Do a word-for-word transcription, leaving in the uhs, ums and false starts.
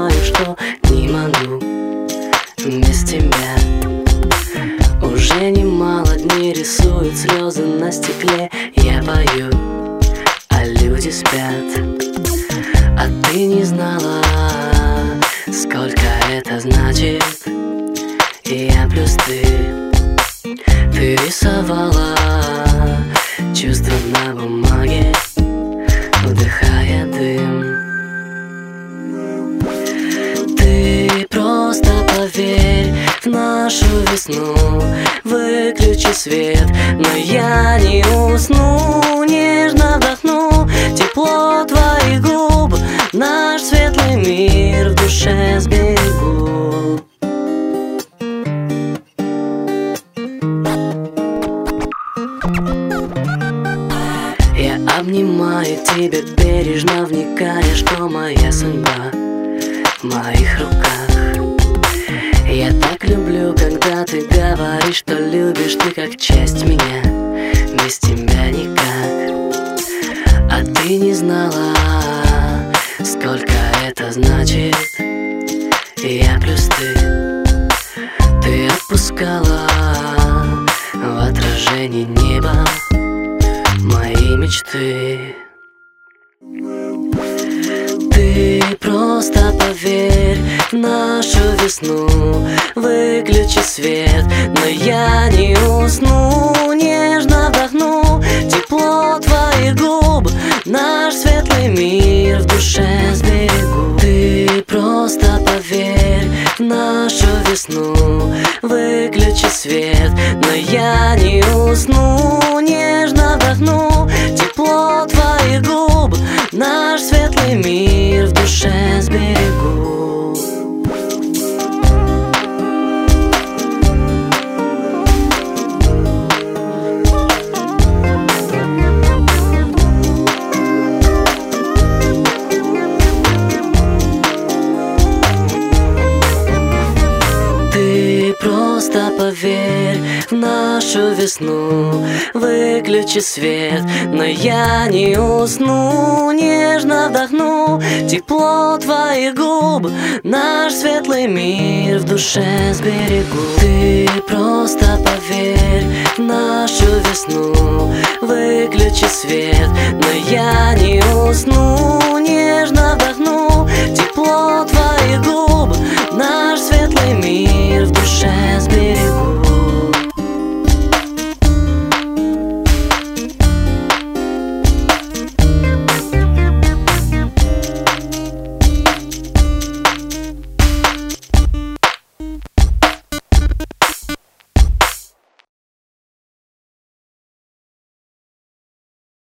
понимаю, что не могу без тебя. Уже немало дней рисуют слезы на стекле. Я пою, а люди спят. А ты не знала, сколько это значит. Я плюс ты. Ты рисовала чувства на бумаге, вдыхая дым. Ты просто поверь в нашу весну. Выключи свет, но я не усну. Нежно вдохну тепло твоих губ. Наш светлый мир в душе сберегу. Я обнимаю тебя бережно, вникая, что моя судьба в моих руках. Я так люблю, когда ты говоришь, что любишь ты как часть меня. Без тебя никак. А ты не знала, сколько это значит. Я плюс ты. Ты отпускала в отражении неба мои мечты. Ты просто поверь в нашу весну. Выключи свет, но я не усну. Нежно вдохну тепло твоих губ. Наш светлый мир в душе сберегу. Ты просто поверь в нашу весну. Выключи свет, но я не усну. Нежно вдохну тепло твоих губ. Наш светлый мир в душе сберегу. Ты просто поверь в нашу весну. Выключи свет, но я не усну. Нежно вдохну тепло твоих губ. Наш светлый мир в душе сберегу. Ты просто поверь в нашу весну. Выключи свет, но я не усну. Нежно вдохну тепло твоих